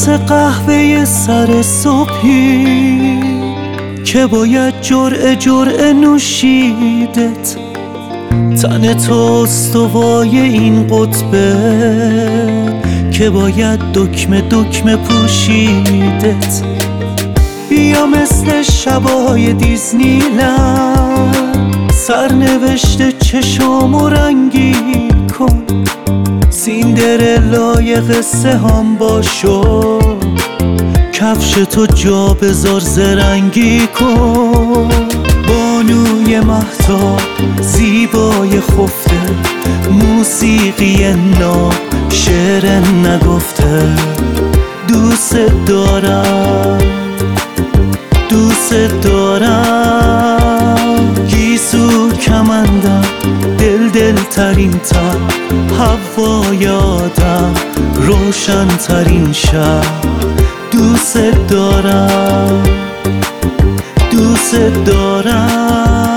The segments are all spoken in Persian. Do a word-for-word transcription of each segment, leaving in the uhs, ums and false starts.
مثل قهوه سر صبحی که باید جرعه جرعه نوشیدت. تن تو استوای این قطبه که باید دکمه دکمه پوشیدت. یا مثل شبای دیزنیلند سرنوشت چشامو رنگی کن. سیندرلای قصه هم باشو، کفش تو جا بذار زرنگی کن. بانوی مهتاب زیبای خفته، موسیقی ناب شعر نگفته. دوست دارم دوست دارم، گیسو کمندم، دل دل ترین تر، هوا یادم، روشن ترین شب. دوست دارم دوست دارم.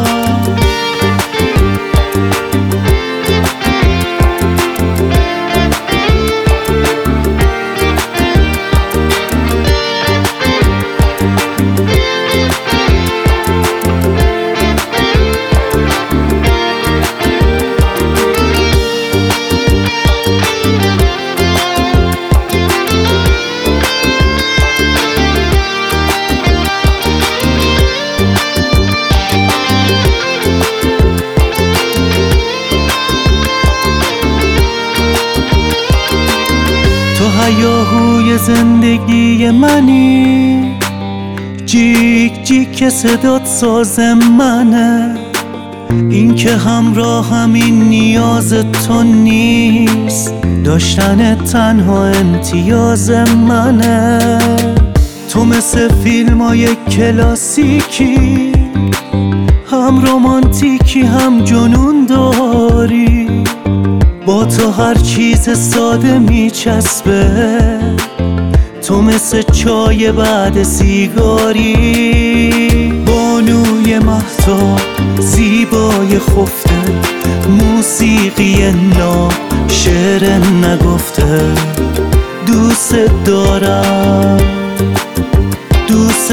هیاهوی زندگی منی، جیک جیک صدات ساز منه. این که همراه همین نیاز تو نیست، داشتن تنها امتیاز منه. تو مثل فیلم های کلاسیکی، هم رومانتیکی هم جنون داری. با تو هر چیز ساده میچسبه، تو مثل چای بعد سیگاری. بانوی مهتاب زیبای خفته، موسیقی ناب شعر نگفته. دوست دارم دوست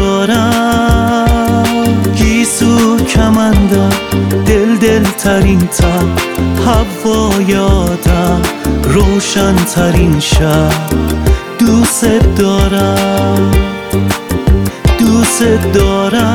دارم، گیسو کمندم، دل دل ترین تر، هوا یادم، روشن ترین شب. دوست دارم دوست دارم.